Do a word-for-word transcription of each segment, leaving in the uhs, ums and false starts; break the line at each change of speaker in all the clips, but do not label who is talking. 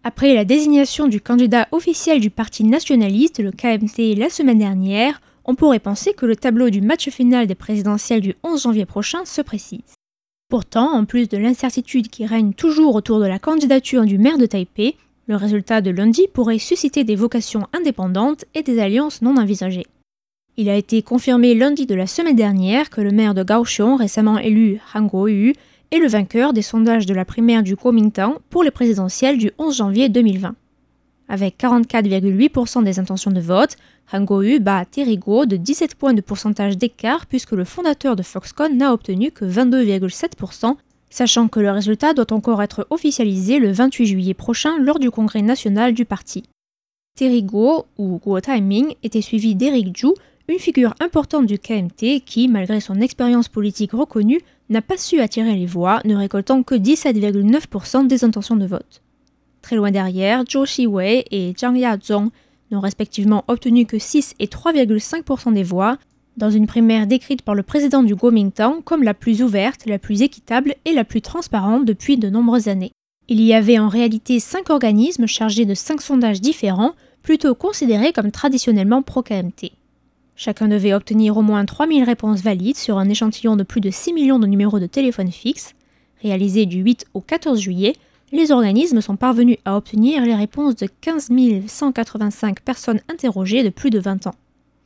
Après la désignation du candidat officiel du parti nationaliste, le K M T, la semaine dernière, on pourrait penser que le tableau du match final des présidentielles du onze janvier prochain se précise. Pourtant, en plus de l'incertitude qui règne toujours autour de la candidature du maire de Taipei, le résultat de lundi pourrait susciter des vocations indépendantes et des alliances non envisagées. Il a été confirmé lundi de la semaine dernière que le maire de Kaohsiung, récemment élu Han Kuo-yu, est le vainqueur des sondages de la primaire du Kuomintang pour les présidentielles du onze janvier deux mille vingt. Avec quarante-quatre virgule huit pour cent des intentions de vote, Han Kuo-yu bat Terry Gou de dix-sept points de pourcentage d'écart puisque le fondateur de Foxconn n'a obtenu que vingt-deux virgule sept pour cent, sachant que le résultat doit encore être officialisé le vingt-huit juillet prochain lors du congrès national du parti. Terry Gou, ou Guo Taiming, était suivi d'Eric Zhu, une figure importante du K M T qui, malgré son expérience politique reconnue, n'a pas su attirer les voix, ne récoltant que dix-sept virgule neuf pour cent des intentions de vote. Très loin derrière, Zhou Xiwei et Zhang Yazong n'ont respectivement obtenu que six et trois virgule cinq pour cent des voix, dans une primaire décrite par le président du Kuomintang comme la plus ouverte, la plus équitable et la plus transparente depuis de nombreuses années. Il y avait en réalité cinq organismes chargés de cinq sondages différents, plutôt considérés comme traditionnellement pro-K M T. Chacun devait obtenir au moins trois mille réponses valides sur un échantillon de plus de six millions de numéros de téléphone fixe. Réalisé du huit au quatorze juillet, les organismes sont parvenus à obtenir les réponses de quinze mille cent quatre-vingt-cinq personnes interrogées de plus de vingt ans.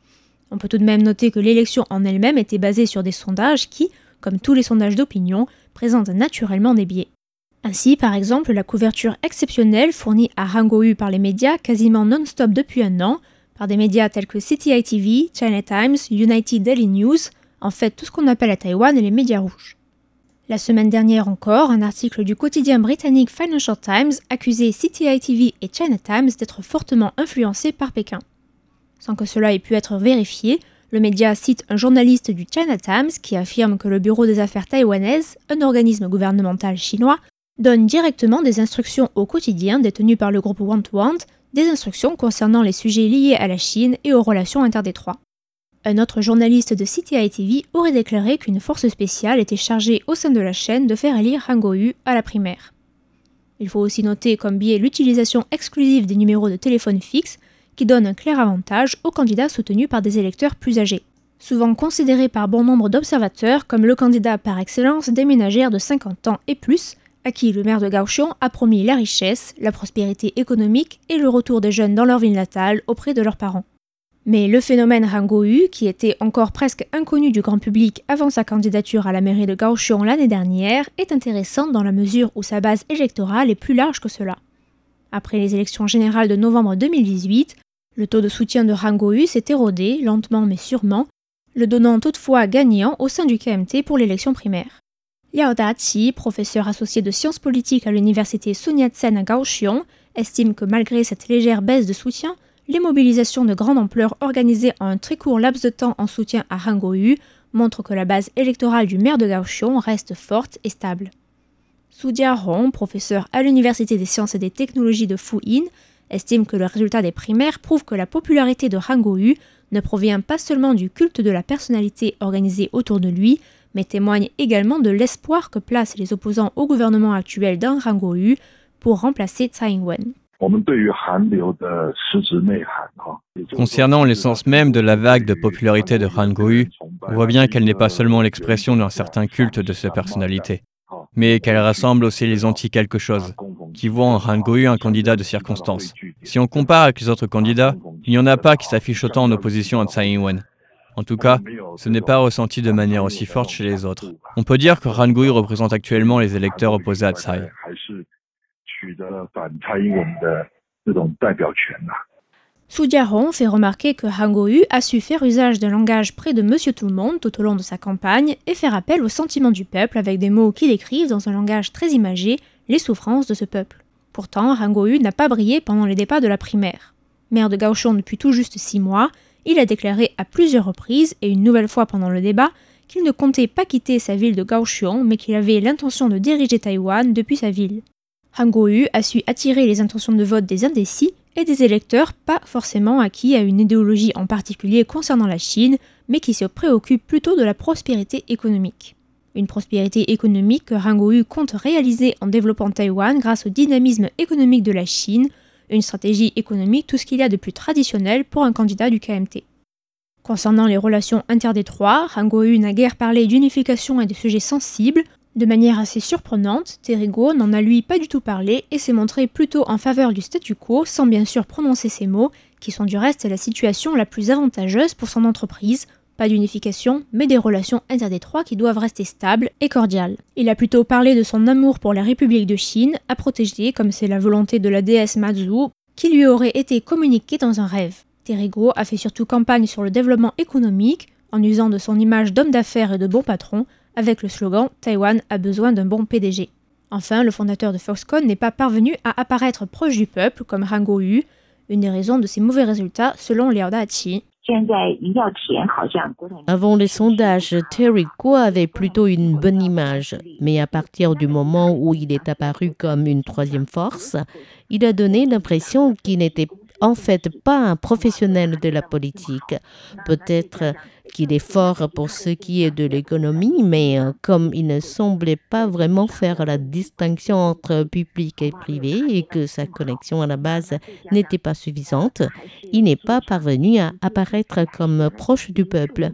On peut tout de même noter que l'élection en elle-même était basée sur des sondages qui, comme tous les sondages d'opinion, présentent naturellement des biais. Ainsi, par exemple, la couverture exceptionnelle fournie à Han Kuo-yu par les médias quasiment non-stop depuis un an, par des médias tels que C T I T V, China Times, United Daily News, en fait tout ce qu'on appelle à Taïwan les médias rouges. La semaine dernière encore, un article du quotidien britannique Financial Times accusait C T I T V et China Times d'être fortement influencés par Pékin. Sans que cela ait pu être vérifié, le média cite un journaliste du China Times qui affirme que le Bureau des affaires taïwanaises, un organisme gouvernemental chinois, donne directement des instructions au quotidien détenu par le groupe Want-Want, des instructions concernant les sujets liés à la Chine et aux relations interdétroits. Un autre journaliste de C T I T V aurait déclaré qu'une force spéciale était chargée au sein de la chaîne de faire élire Han Kuo-yu à la primaire. Il faut aussi noter comme biais l'utilisation exclusive des numéros de téléphone fixe qui donne un clair avantage aux candidats soutenus par des électeurs plus âgés. Souvent considéré par bon nombre d'observateurs comme le candidat par excellence des ménagères de cinquante ans et plus, à qui le maire de Kaohsiung a promis la richesse, la prospérité économique et le retour des jeunes dans leur ville natale auprès de leurs parents. Mais le phénomène Han Kuo-yu, qui était encore presque inconnu du grand public avant sa candidature à la mairie de Kaohsiung l'année dernière, est intéressant dans la mesure où sa base électorale est plus large que cela. Après les élections générales de novembre deux mille dix-huit, le taux de soutien de Han Kuo-yu s'est érodé, lentement mais sûrement, le donnant toutefois gagnant au sein du K M T pour l'élection primaire. Liao Da-chi, professeur associé de sciences politiques à l'université Sun Yat-sen à Kaohsiung, estime que malgré cette légère baisse de soutien, les mobilisations de grande ampleur organisées en un très court laps de temps en soutien à Han Kuo-yu montrent que la base électorale du maire de Kaohsiung reste forte et stable. Su Jia-hong, professeur à l'université des sciences et des technologies de Fu-in, estime que le résultat des primaires prouve que la popularité de Han Kuo-yu ne provient pas seulement du culte de la personnalité organisé autour de lui, mais témoigne également de l'espoir que placent les opposants au gouvernement actuel d'un Han Kuo-yu pour remplacer Tsai Ing-wen.
Concernant l'essence même de la vague de popularité de Han Kuo-yu, on voit bien qu'elle n'est pas seulement l'expression d'un certain culte de sa personnalité, mais qu'elle rassemble aussi les anti-quelque chose, qui voient en Han Kuo-yu un candidat de circonstance. Si on compare avec les autres candidats, il n'y en a pas qui s'affichent autant en opposition à Tsai Ing-wen. En tout cas, ce n'est pas ressenti de manière aussi forte chez les autres. On peut dire que Han Kuo-yu représente actuellement les électeurs opposés à Tsai.
Su Jia-hong fait remarquer que Han Kuo-yu a su faire usage d'un langage près de Monsieur Tout-le-Monde tout au long de sa campagne et faire appel aux sentiments du peuple avec des mots qui décrivent dans un langage très imagé les souffrances de ce peuple. Pourtant, Han Kuo-yu n'a pas brillé pendant les débats de la primaire. Maire de Kaohsiung depuis tout juste six mois, il a déclaré à plusieurs reprises et une nouvelle fois pendant le débat qu'il ne comptait pas quitter sa ville de Kaohsiung mais qu'il avait l'intention de diriger Taïwan depuis sa ville. Han Kuo-yu a su attirer les intentions de vote des indécis et des électeurs pas forcément acquis à une idéologie en particulier concernant la Chine, mais qui se préoccupent plutôt de la prospérité économique. Une prospérité économique que Han Kuo-yu compte réaliser en développant Taïwan grâce au dynamisme économique de la Chine, une stratégie économique tout ce qu'il y a de plus traditionnel pour un candidat du K M T. Concernant les relations interdétroits, Han Kuo-yu n'a guère parlé d'unification et de sujets sensibles. De manière assez surprenante, Terry Gou n'en a lui pas du tout parlé et s'est montré plutôt en faveur du statu quo sans bien sûr prononcer ces mots, qui sont du reste la situation la plus avantageuse pour son entreprise. Pas d'unification, mais des relations interdétroits qui doivent rester stables et cordiales. Il a plutôt parlé de son amour pour la République de Chine, à protéger comme c'est la volonté de la déesse Mazu, qui lui aurait été communiquée dans un rêve. Terry Gou a fait surtout campagne sur le développement économique, en usant de son image d'homme d'affaires et de bon patron, avec le slogan « Taïwan a besoin d'un bon P D G ». Enfin, le fondateur de Foxconn n'est pas parvenu à apparaître proche du peuple comme Han Kuo-yu, une des raisons de ses mauvais résultats selon Liao Dachi.
Avant les sondages, Terry Gou avait plutôt une bonne image, mais à partir du moment où il est apparu comme une troisième force, il a donné l'impression qu'il n'était en fait pas un professionnel de la politique. Peut-être qu'il est fort pour ce qui est de l'économie, mais comme il ne semblait pas vraiment faire la distinction entre public et privé et que sa connexion à la base n'était pas suffisante, il n'est pas parvenu à apparaître comme proche du peuple.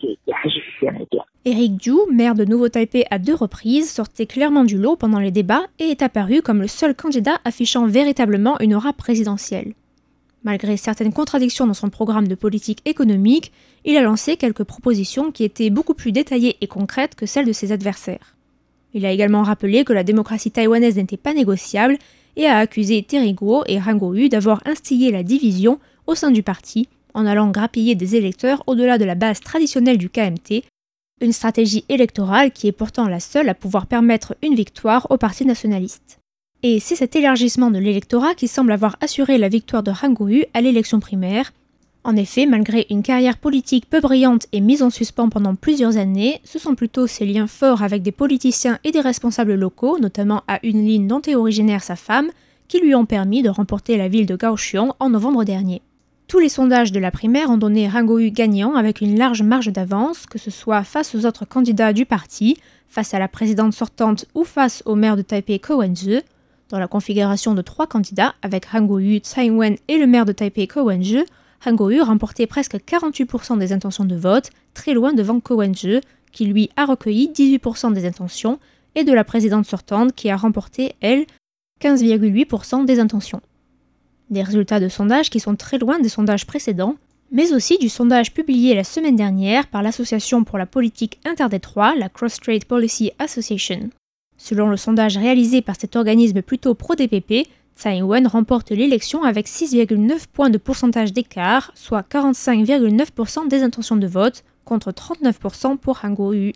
Eric Zhu, maire de Nouveau-Taipei à deux reprises, sortait clairement du lot pendant les débats et est apparu comme le seul candidat affichant véritablement une aura présidentielle. Malgré certaines contradictions dans son programme de politique économique, il a lancé quelques propositions qui étaient beaucoup plus détaillées et concrètes que celles de ses adversaires. Il a également rappelé que la démocratie taïwanaise n'était pas négociable et a accusé Terry Gou et Han Kuo-yu d'avoir instillé la division au sein du parti en allant grappiller des électeurs au-delà de la base traditionnelle du K M T, une stratégie électorale qui est pourtant la seule à pouvoir permettre une victoire au parti nationaliste. Et c'est cet élargissement de l'électorat qui semble avoir assuré la victoire de Han Kuo-yu à l'élection primaire. En effet, malgré une carrière politique peu brillante et mise en suspens pendant plusieurs années, ce sont plutôt ses liens forts avec des politiciens et des responsables locaux, notamment à une ligne dont est originaire sa femme, qui lui ont permis de remporter la ville de Kaohsiung en novembre dernier. Tous les sondages de la primaire ont donné Han Kuo-yu gagnant avec une large marge d'avance, que ce soit face aux autres candidats du parti, face à la présidente sortante ou face au maire de Taipei Ko Wen-je. Dans la configuration de trois candidats, avec Han Kuo-yu, Tsai Ing-wen et le maire de Taipei Ko Wen-je, Han Kuo-yu remportait presque quarante-huit pour cent des intentions de vote, très loin devant Ko Wen-je, qui lui a recueilli dix-huit pour cent des intentions, et de la présidente sortante qui a remporté, elle, quinze virgule huit pour cent des intentions. Des résultats de sondage qui sont très loin des sondages précédents, mais aussi du sondage publié la semaine dernière par l'Association pour la politique interdétroit, la Cross-Strait Policy Association. Selon le sondage réalisé par cet organisme plutôt pro-D P P, Tsai Ing-wen remporte l'élection avec six virgule neuf points de pourcentage d'écart, soit quarante-cinq virgule neuf pour cent des intentions de vote, contre trente-neuf pour cent pour Han Kuo-yu.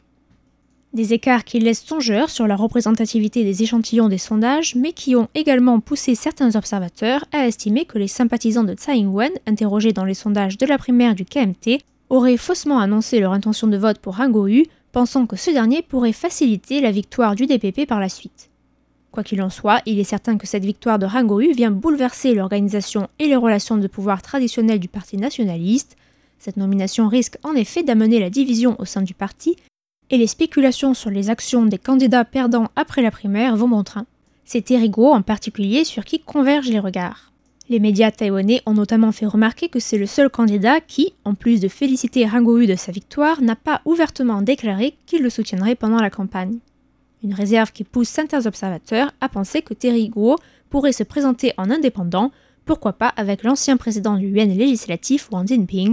Des écarts qui laissent songeurs sur la représentativité des échantillons des sondages, mais qui ont également poussé certains observateurs à estimer que les sympathisants de Tsai Ing-wen, interrogés dans les sondages de la primaire du K M T, auraient faussement annoncé leur intention de vote pour Han Kuo-yu, pensant que ce dernier pourrait faciliter la victoire du D P P par la suite. Quoi qu'il en soit, il est certain que cette victoire de Han Kuo-yu vient bouleverser l'organisation et les relations de pouvoir traditionnelles du parti nationaliste. Cette nomination risque en effet d'amener la division au sein du parti, et les spéculations sur les actions des candidats perdants après la primaire vont bon train. C'est Terry Gou en particulier sur qui convergent les regards. Les médias taïwanais ont notamment fait remarquer que c'est le seul candidat qui, en plus de féliciter Han Kuo-yu de sa victoire, n'a pas ouvertement déclaré qu'il le soutiendrait pendant la campagne. Une réserve qui pousse certains observateurs à penser que Terry Gou pourrait se présenter en indépendant, pourquoi pas avec l'ancien président du Yuan législatif Wang Jinping.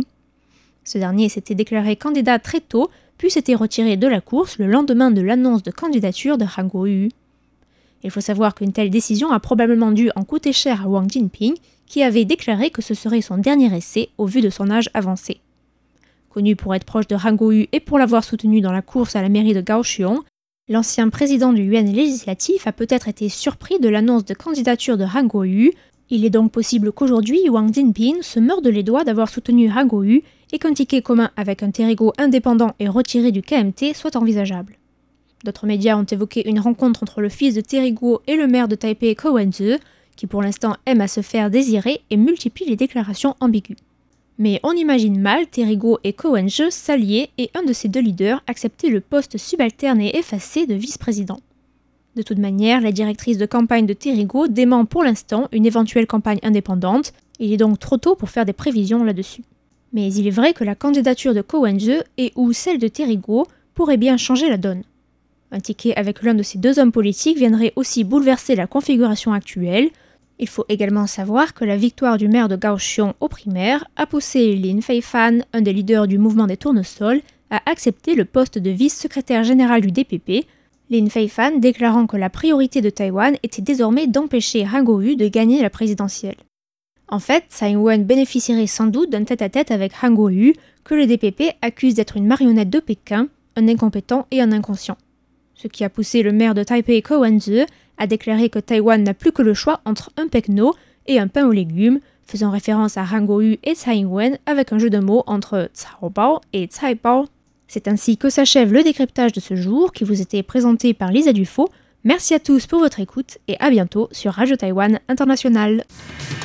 Ce dernier s'était déclaré candidat très tôt, puis s'était retiré de la course le lendemain de l'annonce de candidature de Han Kuo-yu. Il faut savoir qu'une telle décision a probablement dû en coûter cher à Wang Jinping, qui avait déclaré que ce serait son dernier essai au vu de son âge avancé. Connu pour être proche de Han Kuo-yu et pour l'avoir soutenu dans la course à la mairie de Kaohsiung, l'ancien président du Yuan législatif a peut-être été surpris de l'annonce de candidature de Han Kuo-yu. Il est donc possible qu'aujourd'hui Wang Jinping se morde les doigts d'avoir soutenu Han Kuo-yu et qu'un ticket commun avec un Terry Gou indépendant et retiré du K M T soit envisageable. D'autres médias ont évoqué une rencontre entre le fils de Terry Gou et le maire de Taipei Ko Wen-je, qui pour l'instant aime à se faire désirer et multiplie les déclarations ambiguës. Mais on imagine mal Terrigo et Ko Wen-je s'allier et un de ces deux leaders accepter le poste subalterne et effacé de vice-président. De toute manière, la directrice de campagne de Terrigo dément pour l'instant une éventuelle campagne indépendante, il est donc trop tôt pour faire des prévisions là-dessus. Mais il est vrai que la candidature de Ko Wen-je et ou celle de Terrigo pourrait bien changer la donne. Un ticket avec l'un de ces deux hommes politiques viendrait aussi bouleverser la configuration actuelle. Il faut également savoir que la victoire du maire de Kaohsiung aux primaires a poussé Lin Feifan, un des leaders du mouvement des tournesols, à accepter le poste de vice-secrétaire général du D P P, Lin Feifan déclarant que la priorité de Taïwan était désormais d'empêcher Han Kuo-yu de gagner la présidentielle. En fait, Tsai Ing-wen bénéficierait sans doute d'un tête-à-tête avec Han Kuo-yu, que le D P P accuse d'être une marionnette de Pékin, un incompétent et un inconscient. Ce qui a poussé le maire de Taipei Ko Wen-je à déclarer que Taïwan n'a plus que le choix entre un pecno et un pain aux légumes, faisant référence à Han Kuo-yu et Tsai Ing-wen avec un jeu de mots entre Cao Bao et Tsai Bao. C'est ainsi que s'achève le décryptage de ce jour qui vous était présenté par Lisa Dufaux. Merci à tous pour votre écoute et à bientôt sur Radio Taïwan International.